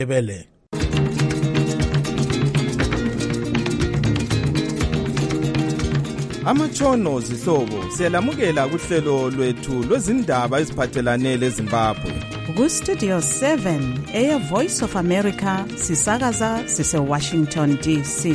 ebele. Amatshono zihlobo siyalamukela kuhlelo lwethu lwezindaba eziphathelane leZimbabwe. Ku-Studio 7 Voice of America sisakaza sise-Washington DC.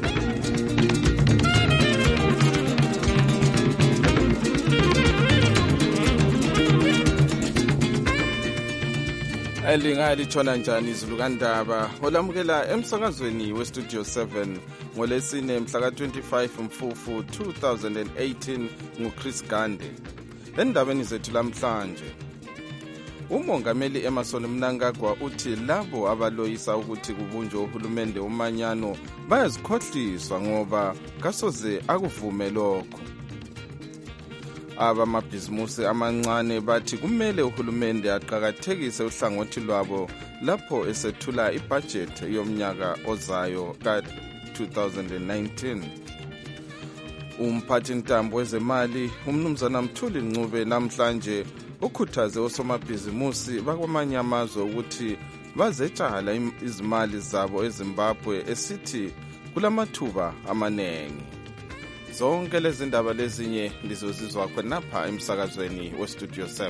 Lingalitshona njani izulu kandaba olamukela emsakazweni we-Studio 7 ngolesine mhla ka-25 Mfufu 2018 nguChris Gande. Endabeni zethu lamhlanje, uMongameli Emmerson Mnangagwa uthi labo abaloyisa ukuthi kubunjwe uhulumende umanyano bayazikhohliswa ngoba kasoze akuvume lokho. Abamabhizimusi amancane bathi kumele uhulumende aqakathekise uhlangothi lwabo lapho esethula ibhajethi yomnyaka ozayo ka-2019. Umphathi ntambo wezemali umnumzana Mthuli Ncube namhlanje ukhuthaze osomabhizimusi bakwamanye amazwe ukuthi bazetshala izimali zabo eZimbabwe esithi kulamathuba amanengi. Zonke lezi ndaba lezinye lizozizwa khonapha emsakazweni we-Studio 7.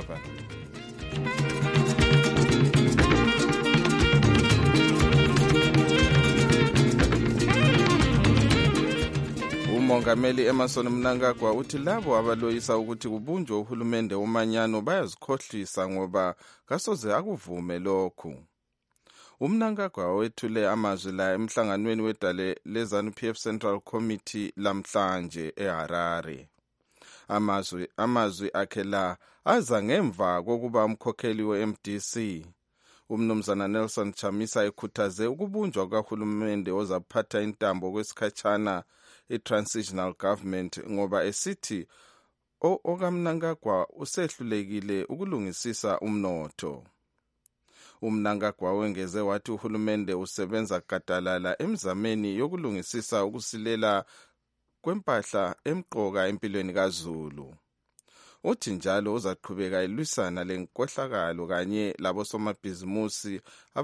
uMongameli Emmerson Mnangagwa uthi labo abaloyisa ukuthi kubunjwe uhulumende umanyano bayazikhohlisa ngoba kasoze akuvume lokhu. uMnangagwa wethule amazwi la emhlanganweni wedale leZANU-PF Central Committee lamhlanje eHarare. Amazwi akhe la aza ngemva kokuba umkhokheli we-MDC umnumzana Nelson Chamisa ekhuthaze ukubunjwa kahulumende ozaphatha intambo kwesikhatshana i-transitional government ngoba esithi okamnangagwa usehlulekile ukulungisisa umnotho. uMnangagwa wengeze wathi uhulumende usebenza gadalala emzameni yokulungisisa ukusilela kwempahla emqoka empilweni kaZulu. Uthi njalo uzaqhubeka elwisana lenkohlakalo kanye labosomabhizimusi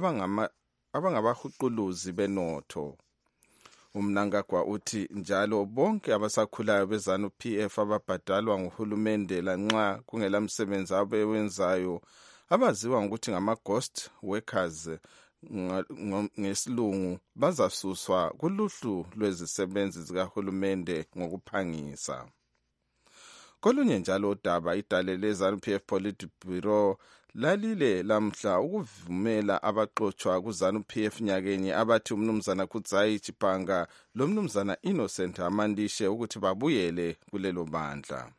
abangabahuquluzi benotho. uMnangagwa uthi njalo bonke abasakhulayo beZANU-PF ababhadalwa nguhulumende lanxa kungelamsebenzi abewenzayo abaziwa ngokuthi ngama-ghost workers ngesilungu bazasuswa kuluhlu lwezisebenzi zikahulumende ngokuphangisa. Kolunye njalo udaba idale leZANU-PF Politburo lalile lamhla ukuvumela abaxotshwa kuZANU-PF nyakenye abathi umnumzana Kudzayi Chipanga lomnumzana Innocent Amandishe ukuthi babuyele kulelo bandla.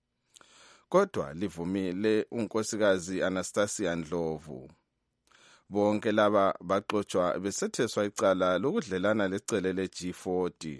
Kodwa livumile unkosikazi Anastasia Ndlovu. Bonke laba baxotshwa besetheswa icala lokudlelana lecele le-G40.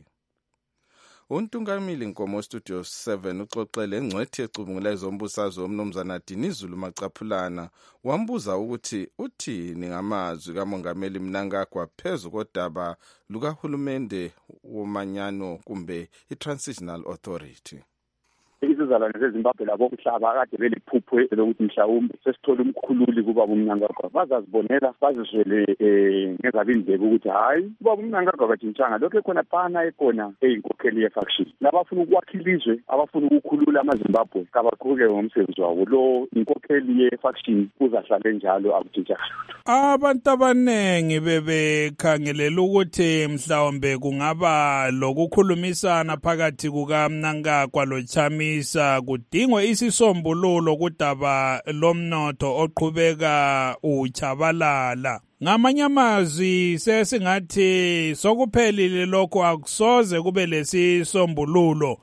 uNtungamili Nkomo Studio 7 uxoxele engcwethi ecubungula ezombusazwe umnumzana Dinizulu Macaphulana wambuza ukuthi uthini ngamazwi kaMongameli Mnangagwa phezu kodaba lukahulumende womanyano kumbe i-Transitional Authority. Izizalwane zeZimbabwe labo umhlaba akade beliphupho lokuthi mhlawumbe sesithola umkhululi kuba uMnangagwa bazazibonela bazizwele ngezabindlebe ukuthi hayi kuba uMnangagwa katshintshanga lokho ekhona phana ekhona eyinkokheli yefaction labafuna ukwakha ilizwe abafuna ukukhulula amaZimbabwe kabaqhubeke ngomsebenzi wabo lo inkokheli yefaction uzahlale njalo akutshintshanga. Abantu abanengi bebekhangelela ukuthi mhlawumbe kungaba lokukhulumisana phakathi kukaMnangagwa loChamisa kudingwe isisombululo kudaba lomnotho oqhubeka uchabalala. Ngamanye amazwi sesingathi sokuphelile lokho akusoze kube lesisombululo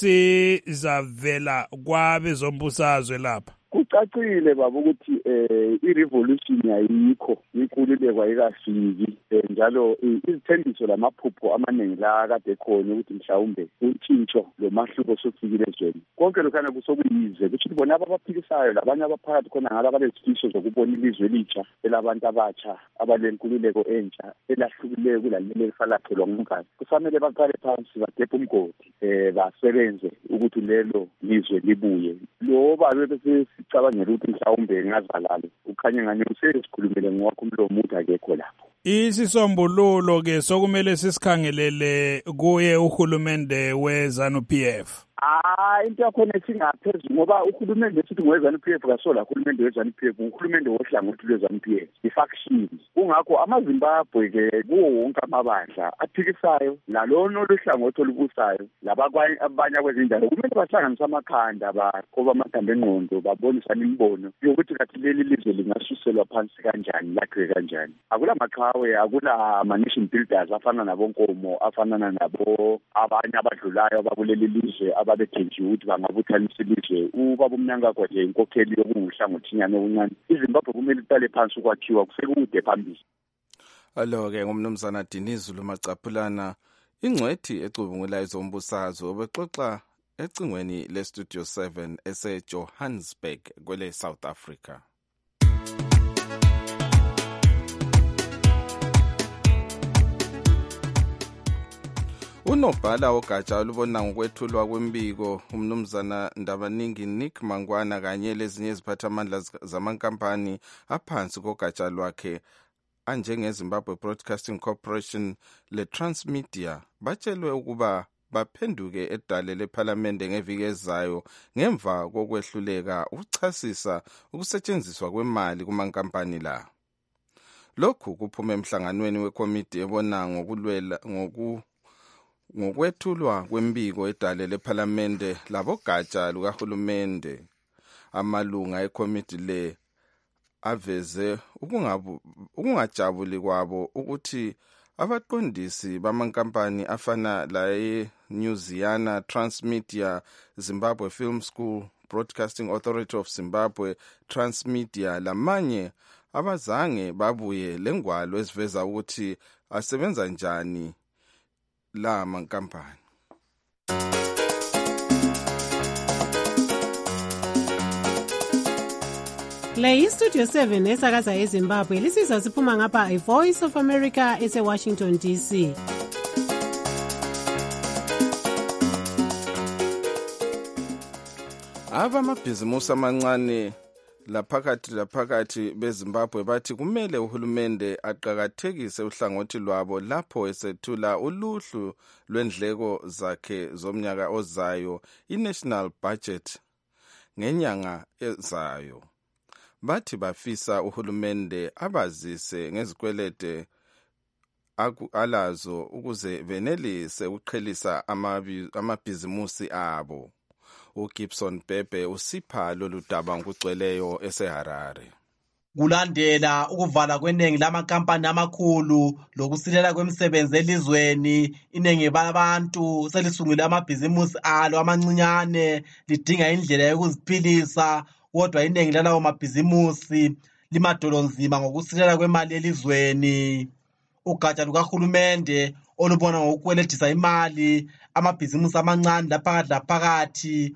esizavela kwabezombusazwe lapha. Kucacile baba ukuthi i-revolution ayikho inkululeko ayikafiki njalo izithembiso lamaphupho amaningi la kade khona ukuthi mhlawumbe utshintsho lomahluko sofikile ezweni konke lokhana kusokuyize kuthi bona abaphikisayo labanye abaphakathi khona ngala balesifiso zokubona ilizwe elitsha elabantu abatsha abalenkululeko entsha elahlukileyo kulaleli elifalakhelwa ngumkhathi kufanele baqale phansi badephe umgodi basebenze ukuthi lelo lizwe libuye loba bese ucabangela ukuthi mhlawumbe ngazalala ukhanye ngane usesikhulumele ngowakho umlomo uthi akekho lapho. Isisombululo ke sokumele sisikhangelele kuye uhulumende weZANU-PF. Into yakhona singaphezulu ngoba uhulumende esithi ngoweZANU-PF kasola uhulumende weZANU-PF uhulumende wohlangothi lweZANU-PF ifaction. Kungakho amaZimbabwe ke kuwo wonke amabandla aphikisayo lalona oluhlangothi olubusayo labanye kwezindawo kumele bahlanganise amakhanda bakhoba amathambo engqondo babonisana imibono yokuthi kathi leli lizwe lingasuselwa phansi kanjani lakhe kanjani. Akula maqhawe akula nation builders afana nabonkomo afana nabo abanye abadlulayo abakuleli lizwe ababethenjiwe ukuthi bangabuthanisa ilizwe ubaba uMnangagwa nje inkokheli yokunguhlangothiyana okuncane. iZimbabwe kumele iqale phansi ukwakhiwa kusekude phambili. Alo-ke ngumnumzana Dinizulu Macaphulana ingcwethi ecubungula ezombusazwe obexoxa ecingweni leStudio 7 eseJohannesburg kwele South Africa. Unobhala wogatsha olubona ngokwethulwa kwembiko umnumzana Ndabaningi Nick Mangwana kanye lezinye iziphathamandla zamankampani aphansi kogatsha lwakhe anjengeZimbabwe Broadcasting Corporation leTransmedia batshelwe ukuba baphenduke edale lephalamende ngeviki ezayo ngemva kokwehluleka ukuchasisa ukusetshenziswa kwemali kumankampani la. Lokhu kuphume emhlanganweni wekomiti ebona ngokwethulwa kwembiko edale lephalamende labogatsha lukahulumende. Amalunga ekomiti le aveze ukungajabuli kwabo ukuthi abaqondisi bamankampani afana laye Newsiana Transmedia, Zimbabwe Film School, Broadcasting Authority of Zimbabwe, Transmedia lamanye abazange babuye lengwalo eziveza ukuthi asebenza njani la mankampani. Le iStudio 7 esakaza eZimbabwe lisiza siphuma ngapha iVoice of America eseWashington DC. Abamabhizimusi amancane laphakathi beZimbabwe bathi kumele uhulumende aqhakathekise uhlangothi lwabo lapho esethula uluhlu lwendleko zakhe zomnyaka ozayo iNational Budget ngenyanga ezayo. Bathi bafisa uhulumende abazise ngezikwelede alazo ukuze benelise ukuqhelisa amabhizimusi abo. uGibson Bebe usipha lolu daba ngokugcweleyo eseHarare. Kulandela ukuvala kweningi lamakampani amakhulu lokusilela kwemisebenzi elizweni, iningi labantu selisungule amabhizimusi alo amancinyane lidinga indlela yokuziphilisa, kodwa iningi lalawo mabhizimusi limadolonzima ngokusilela kwemali elizweni. Ugatsha lukahulumende olubona ngokweledisa imali amabhizimusi amancane laphakathi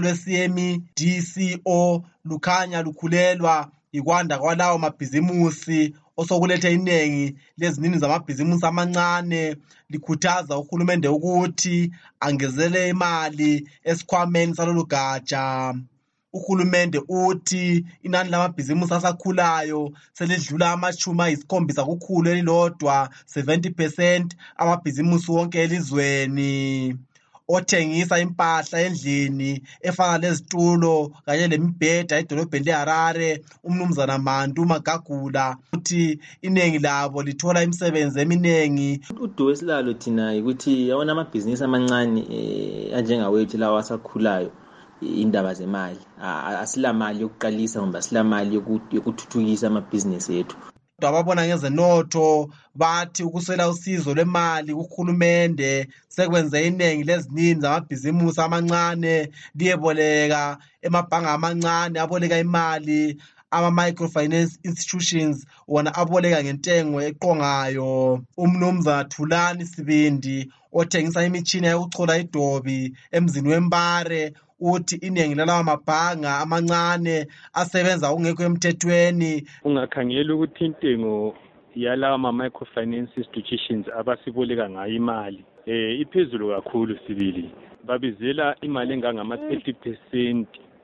olwe-CMDCO lukhanya lukhulelwa ikwanda kwalawo mabhizimusi osokulethe iningi lezinini zamabhizimusi amancane. Likhuthaza uhulumende ukuthi angezele imali esikhwameni salolu gatsha. Uhulumende uthi inani lamabhizimusi asakhulayo selidlula ama-70 kukhulu elilodwa 70% amabhizimusi wonke elizweni. Othengisa impahla endlini efana lezitulo kanye lemibheda edolobheni leHarare umnumzana Mantu Magagula uthi iningi labo lithola imisebenzi eminingi. Udumo esilalo thina ukuthi yawona amabhizinisi amancane anjengawethu lawa asakhulayo indaba zemali asilamali yokuqalisa ngoba asilamali yokuthuthukisa amabhizinisi ethu. Ababona ngezenotho bathi ukuswela usizo lwemali kuhulumende sekwenze iningi lezinini zamabhizimusi amancane liyeboleka emabhanga amancane aboleka imali ama-microfinance institutions wona aboleka ngentengo eqongayo. Umnumzana Thulani Sibindi othengisa imitshina yokuchola idobi emzini weMbare uthi iningi lalawa mabhanga amancane asebenza okungekho emthethweni. Ungakhangela ukuthi intengo yalawa ma-microfinance institutions abasiboleka ngayo imali iphezulu kakhulu Sibili. Babizela imali engangama-30%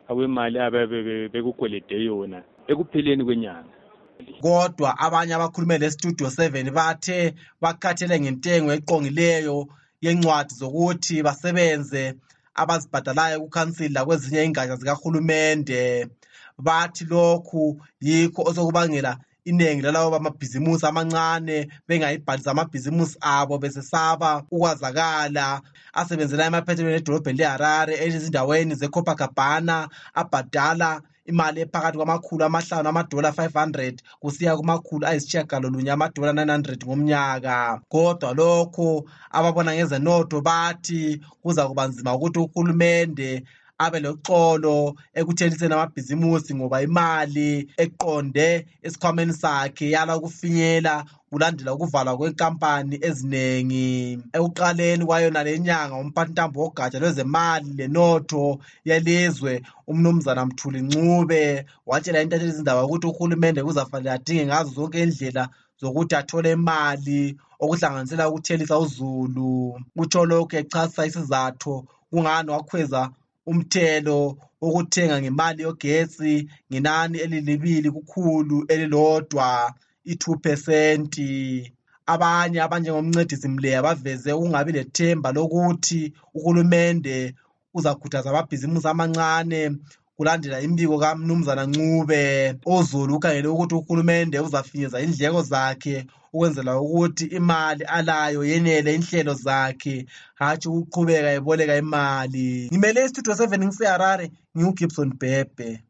awemali abekukwelede yona ekupheleni kwenyanga. Kodwa abanye abakhulume leStudio 7 bathe bakhathele ngentengo eqongileyo yencwadi zokuthi basebenze abazibhadalayo kukhansila kwezinye ingatsha zikahulumende. Bathi lokhu yikho osokubangela inengi lalawo bamabhizimusi amancane bengayibhalisa amabhizimusi abo besesaba ukwazakala. Asebenzela emaphethelweni edolobheni leHarare ezindaweni zeCopacabana abhadala imali ephakathi $500 $500 kusiya $900 $900 ngomnyaka. Kodwa lokho ababona ngezenotho bathi kuza kuba nzima ukuthi uhulumende abe loxolo ekutheliseni amabhizimusi ngoba imali eqonde esikhwameni sakhe yala ukufinyela kulandela ukuvalwa kwenkampani ezinengi. Ekuqaleni kwayona lenyanga umphathintambo wogatsha lwezemali lenotho yelizwe umnumzana Mthuli Ncube watshela intatheli zindaba ukuthi uhulumende kuzafanele adinge ngazo zonke indlela zokuthi athole imali okuhlanganisela ukuthelisa uzulu. Utsho lokhu echasisa isizathu kungani wakhweza umthelo wokuthenga ngemali yogetsi ngenani elilibili kukhulu elilodwa i2%. Abanye abanjengomncedisi Mleya baveze ukungabi lethemba lokuthi uhulumende uzakhuthaza amabhizimusi amancane kulandela imbiko kaMnumzana Ncube. Uzulu ukhangele ukuthi uhulumende uzafinyeza indleko zakhe ukwenzela ukuthi imali alayo yenele inhlelo zakhe, hatshi ukuqhubeka eboleka imali. Ngimele iStudio 7 ngiseHarare, ngiuGibson Bhebhe.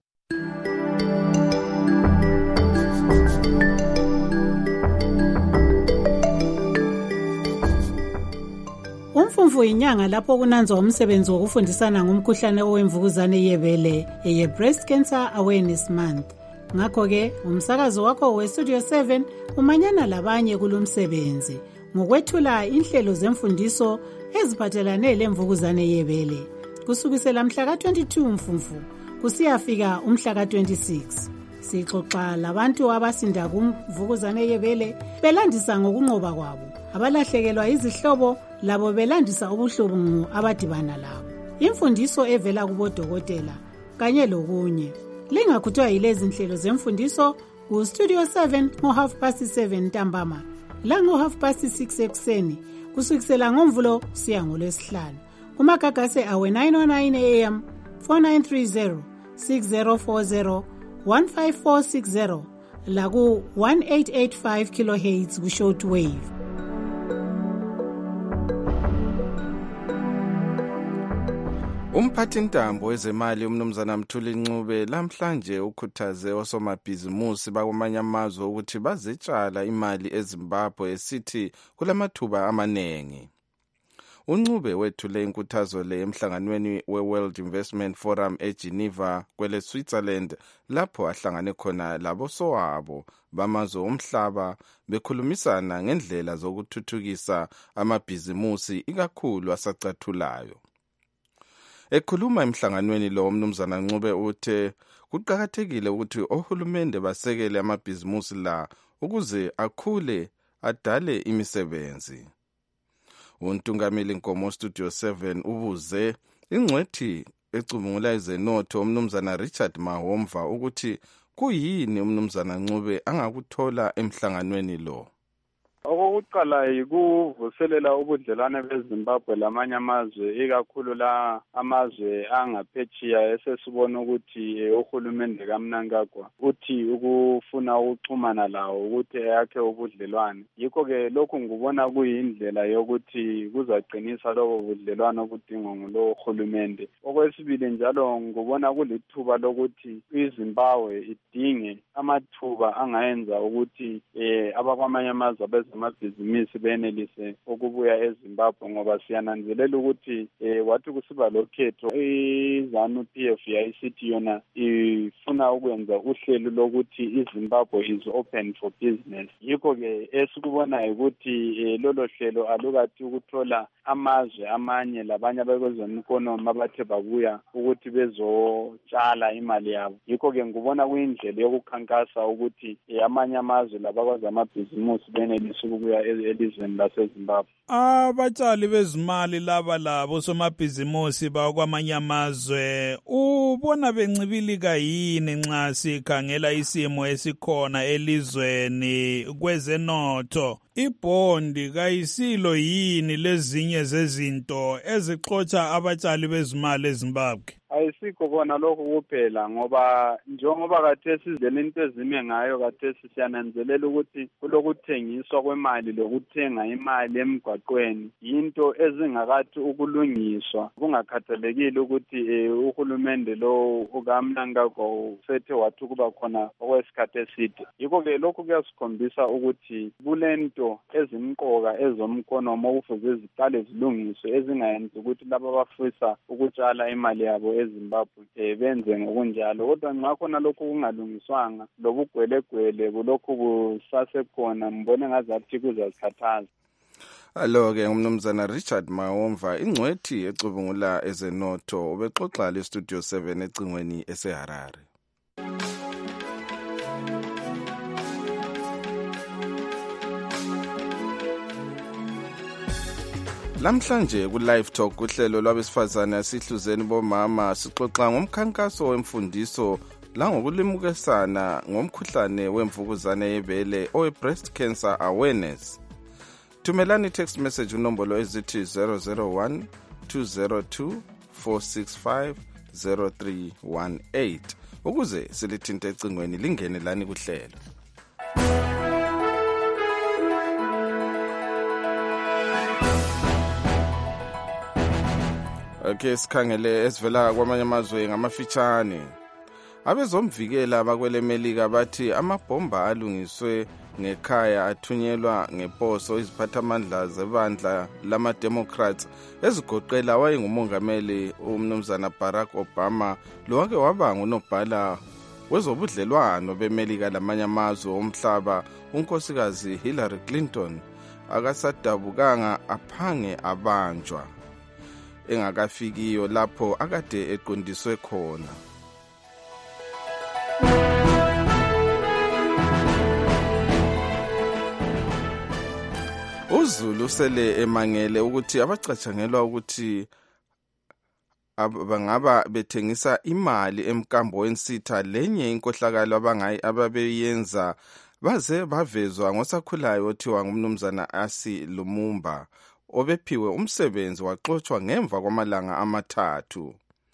Umfumfu inyanga lapho kunanzwa umsebenzi wokufundisana ngomkhuhlane owemvukuzane yebele eye-Breast Cancer Awareness Month. Ngakho-ke umsakazo wakho weStudio 7 umanyana labanye kulomsebenzi ngokwethula inhlelo zemfundiso eziphathelane lemvukuzane yebele kusukisela mhla ka-22 Mfumfu kusiyafika umhla ka-26. Sixoxa labantu abasinda kumvukuzane yebele belandisa ngokunqoba kwabo, abalahlekelwa izihlobo labo belandisa ubuhlungu abadibana labo, imfundiso evela kubodokotela kanye lokunye. Lingakhuthwa yilezi nhlelo zemfundiso kuStudio 7 ngo-7:30 ntambama la ngo-6:30 ekuseni kusukisela ngoMvulo siya ngoLwesihlanu. Kumagagase awe 909 AM 4930 6040 15460 la ku 1885 kHz ku shortwave. Umphathintambo wezemali umnumzana Mthuli Ncube lamhlanje ukhuthaze osomabhizimusi bakwamanye amazwe ukuthi bazetshala imali eZimbabwe esithi kulamathuba amanengi. uNcube wethule inkuthazo le emhlanganweni we-World Investment Forum eGeneva kwele Switzerland lapho ahlangane khona labosowabo bamazwe omhlaba bekhulumisana ngendlela zokuthuthukisa amabhizimusi ikakhulu asacathulayo. Ekhuluma emhlanganweni lo umnumzana Ncube uthe kuqakathekile ukuthi ohulumende basekele amabhizimusi la ukuze akhule adale imisebenzi. Untungameli Nkomo Studio 7 ubuze ingcwethi ecubungula izenotho umnumzana Richard Mahomva ukuthi kuyini umnumzana Ncube angakuthola emhlanganweni lo. Okokuqala yikuvuselela ubudlelwane beZimbabwe lamanye amazwe ikakhulu la amazwe angaphetsheya esesibona ukuthi uhulumende kaMnangagwa uthi ukufuna ukuxhumana lawo ukuthi yakhe ubudlelwane. Yikho ke lokhu ngubona kuyindlela yokuthi kuzaqinisa lobo budlelwane obudingwa ngulo uhulumende. Okwesibili njalo ngubona kulithuba lokuthi iZimbabwe idinge amathuba angayenza ukuthi abakwamanye amazwe amabhizinisi benelise ukubuya eZimbabwe ngoba siyananzelela ukuthi wathi kusiba lokhetho iZANU-PF yayisithi yona ifuna ukwenza uhlelo lokuthi iZimbabwe is open for business. Yikho ke esikubonayo ukuthi lolo hlelo alukathi ukuthola amazwe amanye labanye abekwezemikonomi abathe babuya ukuthi bezotshala imali yabo. Yikho ke ngubona kuyindlela yokukhankasa ukuthi amanye amazwe labakwazi amabhizinisi benelise ukubuya iyafika elizweni laseZimbabwe. Abatshali bezimali laba labo somabhizimusi bakwamanye amazwe ubona bencibilika yini nxa sikhangela isimo esikhona elizweni kwezenotho? Ibhondi kayisilo yini lezinye zezinto ezixotsha abatshali bezimali eZimbabwe? Ayisikho kona lokho kuphela ngoba njengoba kathesi izindlela into ezime ngayo kathesi siyananzelela ukuthi kulokuthengiswa kwemali lokuthenga imali emgwaqweni into ezingakathi ukulungiswa kungakhathalekile ukuthi uhulumende lo ukaMnangagwa usethe wathi kuba khona okwesikhathi eside. Yikho-ke lokhu kuyasikhombisa ukuthi kulento ezimqoka ezomkonomo okufuze ziqale zilungiswe ezingayenzi ukuthi laba abafisa ukutshala imali yabo eZimbabwe benze ngokunjalo. Kodwa nxa khona lokhu kungalungiswanga lobugwelegwele kulokhu kusasekhona mbone ngazathi kuzazikhathaza. Alo-ke umnumzana Richard Mawomva ingcwethi ecubungula ezenotho ubexoxa lestudio 7 ecingweni eseHarare. Lamhlanje ku Live Talk uhlelo lwabesifazane sihluzeni bomama sixoxa ngomkhankaso wemfundiso langokulimukisana ngomkhuhlane wemvukuzane yebele owe breast cancer awareness. Thumelani text message unombolo ezithi 001 202 465 0318 ukuze silithinte ecingweni lingene lani kuhlelo. Okay, sikhangele esivela kwamanye amazwe ngamafitshane. Abezomvikela bakwele Melika bathi amabhomba alungiswe ngekhaya athunyelwa ngeposo iziphathamandla zebandla lama-Democrats ezigoqela wayengumongameli umnumzana Barack Obama lowake waba ngunobhala wezobudlelwano beMelika lamanye amazwe omhlaba unkosikazi Hillary Clinton akasadabukanga aphange abanjwa engakafikiyo lapho akade eqondiswe khona. uZulu sele emangele ukuthi abacatshangelwa ukuthi bangaba bethengisa imali emkambo wensitha lenye inkohlakalo ababeyenza baze bavezwa ngosakhulayo othiwa ngumnumzana Asi Lumumba obephiwe umsebenzi waxoxwa ngemva kwamalanga amathathu.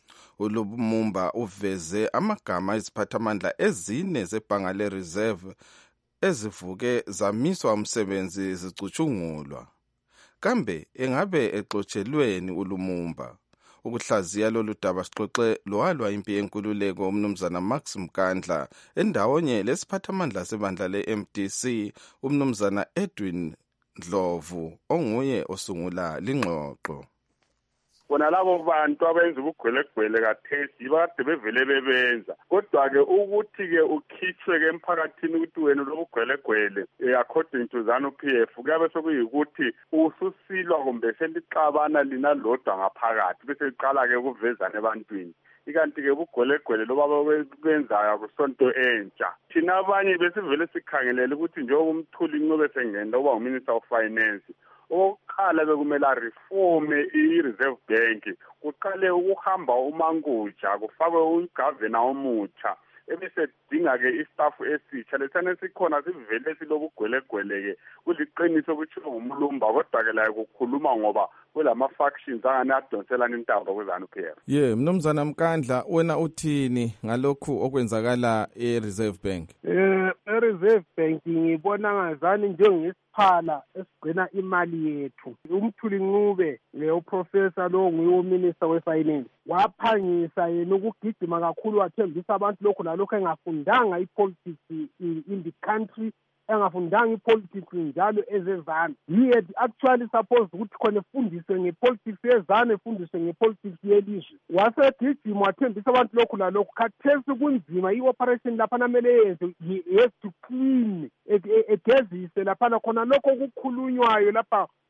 uLumumba uveze amagama eziphathamandla ezine zebhanga le-reserve ezivuke zamiswa umsebenzi zicutshungulwa. Kambe engabe exotshelweni uLumumba? Ukuhlaziya lolu daba sixoxe lowalwa impi yenkululeko umnumzana Max Mkandla endawonye lesiphathamandla sebandla le-MDC umnumzana Edwin Ndlovu onguye osungula lingxoxo. Bona labo bantu abenza ubugwelegwele kathesi bade bevele bebenza kodwa-ke ukuthi-ke ukhitshwe-ke emphakathini ukuthi wena lobugwelegwele according to ZANU-PF kuyabe sekuyikuthi ususilwa kumbe selixabana lina lodwa ngaphakathi bese liqala-ke ukuvezana ebantwini. Ikanti-ke ubugwelegwele loba benzayo kusonto entsha. Thina abanye besivele sikhangelele ukuthi njengoba umthuli Ncube sengena uba uMinister of Finance oqala bekumele reforme i-Reserve Bank kuqale ukuhamba umanguja kufakwe ugavana omutsha ebese dinga-ke istaff esitsha lesane sikhona sivele silobugwelegwele-ke kuliqiniso ukuthi ngumlumba kodwa-ke layo kukhuluma ngoba kulama-factions angane adonselana intaba kwe-ZANU-PF. Mnumzana Mkandla wena uthini ngalokhu okwenzakala e-Reserve Bank? E-Reserve Bank ngibona ngazani njengesiphala esigcina imali yethu. Umthuli Ncube uprofessor lo nguye uMinister we-Finance waphangisa yena ukugijima kakhulu wathembisa abantu lokhu lalokhu engafundanga i-politics in the country engafundanga ipolitics njalo ezezana. He had actually supposed ukuthi khona efundiswe ngepolitics yezana efundiswe ngepolitics yelizwe. Wasegijima wathembisa abantu lokhu lalokhu khathesi kunzima i-operation laphana mele yenze he has to clean egezise laphana khona lokho kukhulunywayo lapha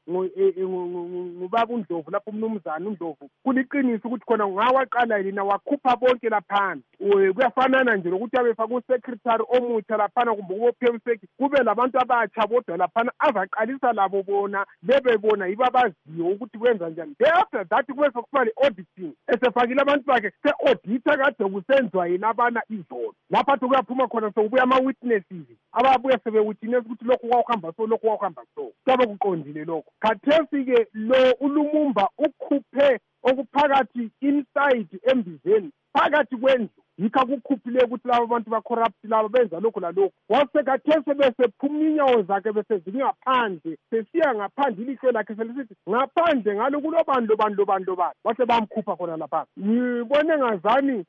ngubaba uNdlovu lapho umnumzana uNdlovu kuliqiniso ukuthi khona ngawaqala yena wakhupha bonke laphana kuyafanana nje lokuthi abefaka usecretary omutsha laphana kumbe ubopmsec kube labantu abatsha bodwa laphana azaqalisa labo bona bebebona yibo abaziyo ukuthi kwenza njani. After that kube sokuba le-auditing esefakile abantu bakhe se-audita kade kusenziwa yena abana izolo lapha kuyaphuma khona sokubuya ama-witnesses ababuya sebe-witness ukuthi lokhu kwawuhamba so lokhu kwawuhamba so kuyabe kuqondile lokho. Khathesi-ke lo uLumumba ukhuphe okuphakathi inside embizeni phakathi kwendlu yikho akukhuphile ukuthi laba bantu ba-corrupt laba benza lokhu lalokhu wasekhathesi besephuma inyawo zakhe besezike ngaphandle sesiya ngaphandle ilihlo lakhe selisithi ngaphandle ngalo kulobandlo wase bamkhupha khona lapha. Ngibone ngazani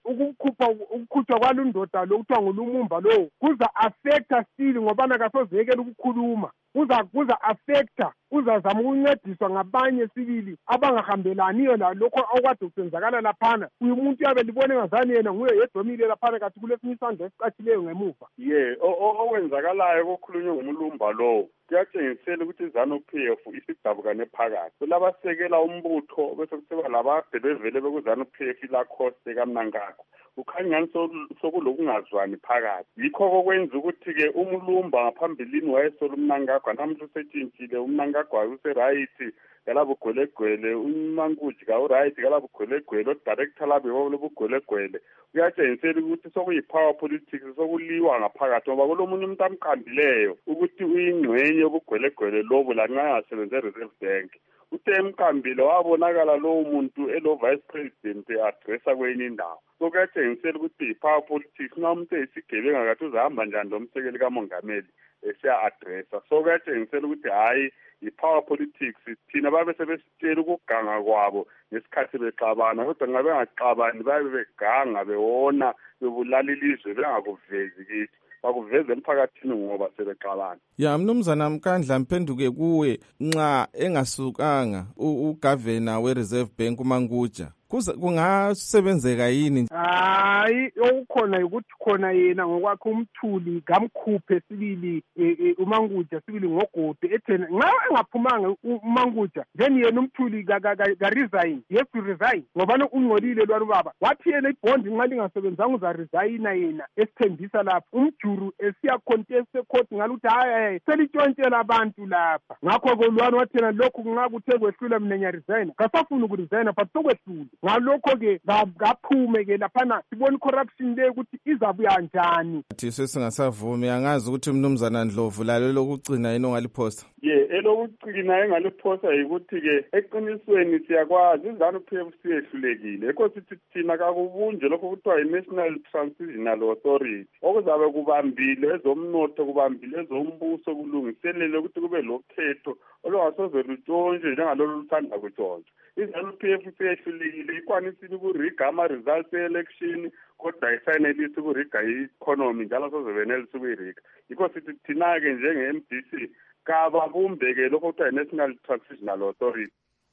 ukukhutshwa kwalo ndoda lo kuthiwa nguLumumba lowo kuza affecta still ngobana kasozekela ukukhuluma kuza affecta uzazama ukuncediswa ngabanye sibili abangahambelaniyo lalokho okwade kusenzakala laphana. Uyu muntu yabe libone ngazani yena nguye yedomile laphana kathi kulesinye isandla esicatshileyo ngemuva. Okwenzakalayo kokhulunywe ngumlumba lowo kuyatshengisela ukuthi iZANU-PF isidabukane phakathi kulabasekela umbutho bese kusiba labade bevele bekuZANU-PF ilakhoste kaMnangagwa ukhanyani sokulokungazwani phakathi. Yikho kokwenza ukuthi-ke umlumba ngaphambilini wayesola uMnangagwa namuhla usetshintshile uMnangagwa userayithi kalabugwelegwele uMankuji kawurayithi kalabugwelegwele odirector labo lobugwelegwele kuyatshengisela ukuthi sokuyi-power politics sokuliwa ngaphakathi ngoba kulomunye umuntu amqambileyo ukuthi uyingxenye yobugwelegwele lobo lanxa engasebenze e-Reserve Bank. Uthe mqambile wabonakala lowo muntu elo-vice president e-adressa kwenye indawo. So kuyatshengisela ukuthi i-power politics nxa umuntu eyisigebenga kathi uzahamba njani lo msekeli kamongameli esiya-adressa. So kuyatshengisela ukuthi hhayi i-power politics thina babe sebesitshela ukuganga kwabo ngesikhathi bexabana kodwa nxa bengaxabani babe beganga bewona bebulala ilizwe bengakuvezi kithi bakuveze emphakathini ngoba sebexabana. Ya mnumzana Mkandla mphenduke kuwe nxa engasukanga ugavana we-Reserve Bank uManguja kungasebenzeka yini? Hayi okukhona ukuthi khona yena ngokwakhe umthuli kamkhuphe sibili uManguja sibili ngogode ethena nxa engaphumanga uManguja then yena umthuli ka resign. Yes to resign ngoba ungcolile lwalo baba wathi yena ibond nxa lingasebenzanga uza resign yena esithembisa lapha umjuru esiya contest court ngaluthi hayi selitshontshela abantu lapha ngakho kolwana wathena lokhu nxa kuthe kwehlula mina nya resign kasafuna ukuresign but sokwehlula ngalokho-ke kaphume-ke laphana sibona i-corruption le ukuthi izabuya njani. Thi sesingasavumi angazi ukuthi mnumzana Ndlovu lalo lokucina yini ongaliphosta. Elokucina engaliphosta yikuthi-ke eqinisweni siyakwazi iZANU-PF siyehlulekile ekho sithi thina kakubunje lokho kuthiwa yi-National Transitional Authority okuzabe kubambile ezomnotho kubambile ezombuso kulungiselele ukuthi kube lokhetho olungasoze lutshontshwe njengalolu luthanda kutshontshwa. iZANU-PF siyehlulekile ikwanisile ukuriga ama-results e-election kodwa isayinelisi ukuriga i-economy njalo sozebenelisa ukuyiriga. Yikho sithi thina-ke njenge-MDC kababumbeke lokho kuthiwa yi-National Transitional Authority.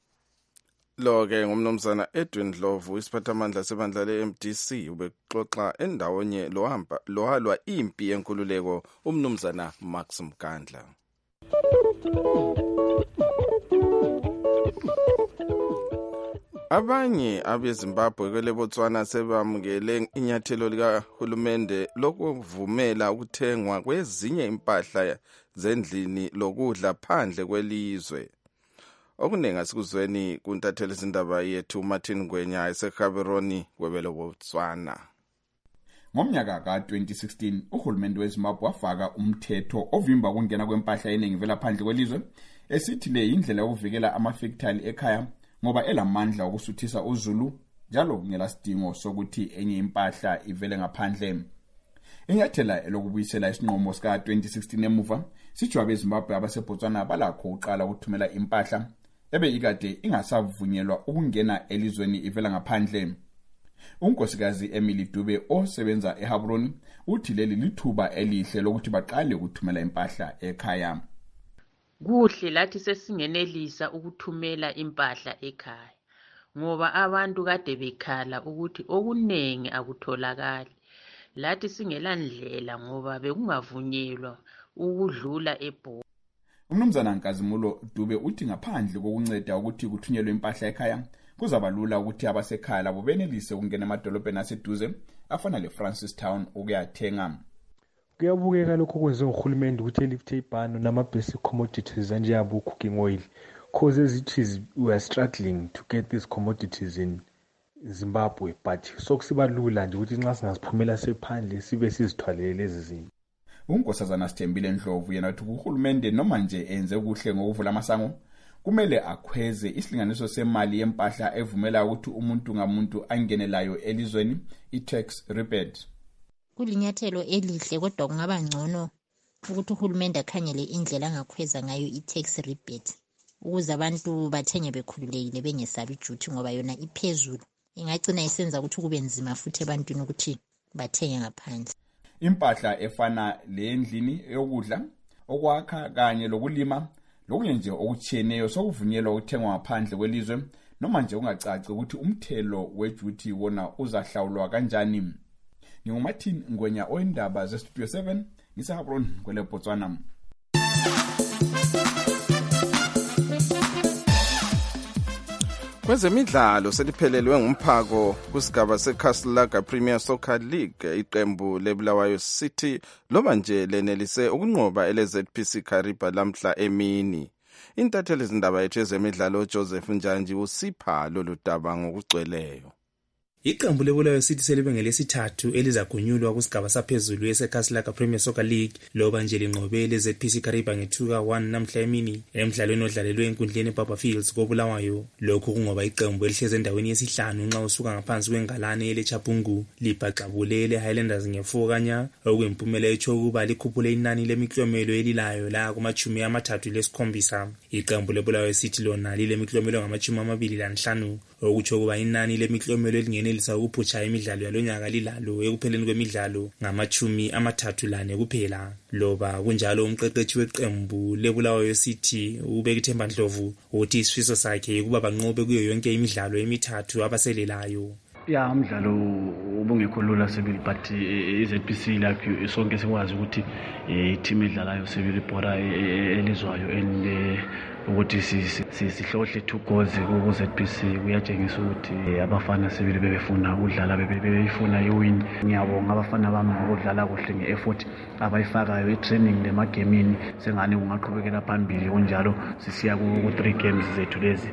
Lo-ke ngumnumzana Edwin Ndlovu isiphathamandla sebandla le-MDC ubexoxa endawonye lohalwa impi yenkululeko umnumzana Max Mkandla. Abanye abeZimbabwe kwele Botswana sebamukele inyathelo likahulumende lokuvumela ukuthengwa kwezinye impahla zendlini lokudla phandle kwelizwe. Okuningi asikuzweni kuntathela izindaba yethu Martin Ngwenya eseKaberoni kwebele Botswana. Ngomnyaka ka-2016 uhulumende weZimbabwe wafaka umthetho ovimba ukungena kwempahla eningi vela phandle kwelizwe esithi le indlela yokuvikela amafactory ekhaya ngoba elamandla okusuthisa uZulu njalo ngelasidingo sokuthi enye impahla ivele ngaphandle. Inyathela elokubuyisela isinqumo sika 2016 emuva sijwa abeZimbabwe abaseBotswana balakho uqala ukuthumela impahla ebe ikade ingasavunyelwa ukungena elizweni ivela ngaphandle. Unkosikazi Emily Dube osebenza eHabroni uthi leli lithuba elihle lokuthi baqale ukuthumela impahla ekhaya. Kuhle lathi sesingenelisa ukuthumela impahla ekhaya ngoba abantu kade bekhala ukuthi okunengi akutholakali. Lathi singelandlela ngoba bekungavunyelwa ukudlula eBhola. Umnumzana Nkazimulo Dube uthi ngaphandle kokunceda ukuthi kuthunyelwe impahla ekhaya kuzaba lula ukuthi abasekhaya labo benelise ukungena emadolobheni aseduze afana leFrancis Town ukuyathenga. Kuyabukeka lokho kwenziwa nguhulumende ukuthi elifte ibhano nama-basic commodities anjengabo cooking oil, cause as it is we are struggling to get these commodities in Zimbabwe, but sokusiba lula nje ukuthi nxa singaziphumela sephandle sibe sizithwalele lezi zinto. UNkosazana Sithembile Ndlovu yena uthi uhulumende noma nje enze kuhle ngokuvula amasango kumele akhweze isilinganiso semali yempahla evumela ukuthi umuntu ngamuntu angenelayo elizweni i-tax rebate. Kulinyathelo elihle kodwa kungaba ngcono ukuthi uhulumende akhangele indlela angakhweza ngayo i-tax rebate ukuze abantu bathenge bekhululekile bengesabi ijuthi ngoba yona iphezulu ingagcina isenza ukuthi kube nzima futhi ebantwini ukuthi bathenge ngaphandle. Impahla efana lendlini yokudla okwakha kanye lokulima lokunye nje okutshiyeneyo sokuvunyelwa ukuthengwa ngaphandle kwelizwe noma nje ungacaci ukuthi umthelo wejuthi wona uzahlawulwa kanjani. NginguMartin Ngwenya oindaba zeStudio 7 ngiseHabron kwele Botswana. Kwezemidlalo seliphelelwe ngumphako kusigaba seCastle Premier Soccer League. Iqembu leBulawayo City loba nje lenelise ukunqoba eleZPC Kariba lamhla emini. Intatheli izindaba yethu ezemidlalo Joseph Njanji usipha lolu daba ngokugcweleyo. Iqembu leBulawayo City selibe ngelesithathu elizagunyulwa kusigaba saphezulu eseCastle Premier Soccer League loba nje linqobe leZPC Kariba nge2-1 namhla emini emidlalweni odlalelwe enkundleni eBaba Fields koBulawayo. Lokhu kungoba iqembu elihleze endaweni yesihlanu nxa usuka ngaphansi kwengalane leChabungu libhaqabule leHighlanders nge4 kanya okuyimphumela etsho ukuba likhuphule inani lemiklomelo elilayo la kuma-37. Iqembu leBulawayo City lona lilemiklomelo ngama-25 okutsho ukuba inani lemiklomelo elingenelisa ukuphutsha imidlalo yalonyaka lilalo ekupheleni kwemidlalo ngama-34 kuphela. Loba kunjalo umqeqeshi weqembu leBulawayo City ubeka ithemba Ndlovu uthi isifiso sakhe ukuba banqobe kuyo yonke imidlalo emithathu abaselelayo. Ya umdlalo ubungekho lula sibili but iZPC lapho sonke sikwazi ukuthi i-team edlalayo sibili ibhora elizwayo and ukuthi sihlohle 2 goals ku-ZPC kuyatshengisa ukuthi abafana sibili bebefuna ukudlala bebefuna iwin. Ngiyabonga abafana bami ngokudlala kuhle nge-effort abayifakayo i-training lemagemini sengane kungaqhubekela phambili kunjalo sisiya ku-3 games zethu lezi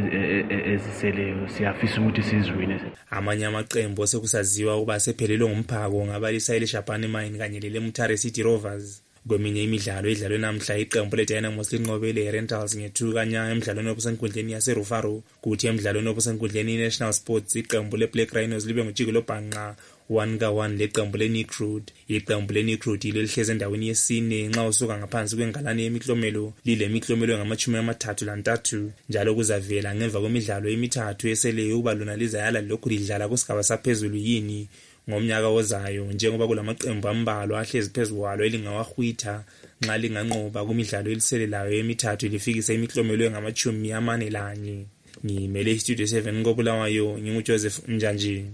eziseleyo siyafisa ukuthi siziwine. Amanye amaqembu sekusaziwa ukuba sephelelwe ngumphako ngabalisa leShabane Mine kanye leMutare City Rovers. Kweminye imidlalo edlalwe namhla iqembu leDynamos linqobele iRentals nge2 kanya emidlalweni obusenkundleni yaseRufaro kuthi emidlalweni obusenkundleni iNational Sports iqembu leBlack Rhinos libe ngujikelo bhanqa 1-1 leqembu leNikrud. Iqembu leNikrud lihleze endaweni yesine nxa usuka ngaphansi kwengalane yemiklomelo lilemiklomelo ngama-33 njalo kuzavela ngemva kwemidlalo emithathu eseleyo ukuba lona lizayala lokhu lidlala kusigaba saphezulu yini ngomnyaka ozayo njengoba kulamaqembu ambalwa ahlezi phezulu kwalo elingawahwitha nxa linganqoba kumidlalo eliselelayo emithathu lifikise imiklomelo ngama-41. Ngimele iStudio 7 koBulawayo nginguJoseph Njanji.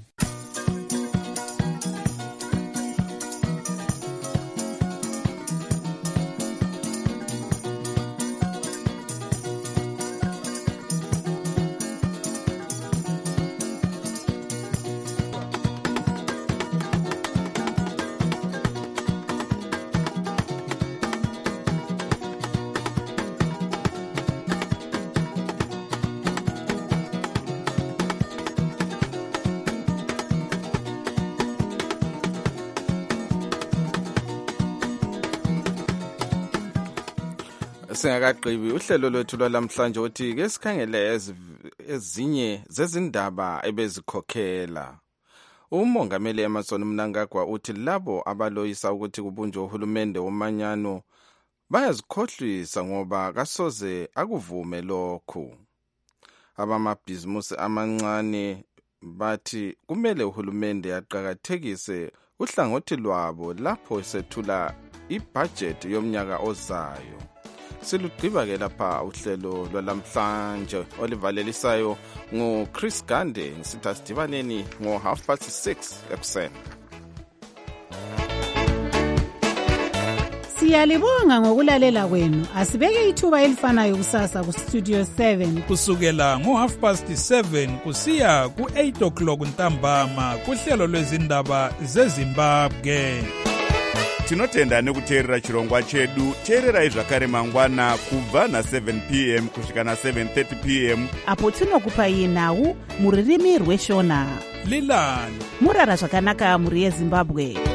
Singakaqhibi uhlelo lwethu lwalamhlanje uthi ke sikhangele ezinye zezindaba ebezikhokhela. Umongameli Emmerson Mnangagwa uthi labo abaloyisa ukuthi kubunjwe uhulumende womanyano bayazikhohlisa ngoba kasoze akuvume lokhu. Abamabhizimusi amancane bathi kumele uhulumende aqhakathekise uhlangothi lwabo lapho sethula ibudget yomnyaka ozayo. Silugqiba ke lapha uhlelo lwalamhlanje olivalelisayo nguChris Gande ngisitha sidibaneni ngo6:30 ekuseni. Siyalibonga ngokulalela kwenu. Asibeke ithuba elifanayo kusasa ku Studio 7 kusukela ngo7:30 kusiya ku8 o'clock ntambama kuhlelo lwezindaba zeZimbabwe. Tinotenda nekuteerera chirongwa chedu. Teererai zvakare mangwana kubva na7 p.m. kusvika na7:30 p.m. apo tinokupai nhau muririmi rweshona. Lilani murara zvakanaka muri yeZimbabwe.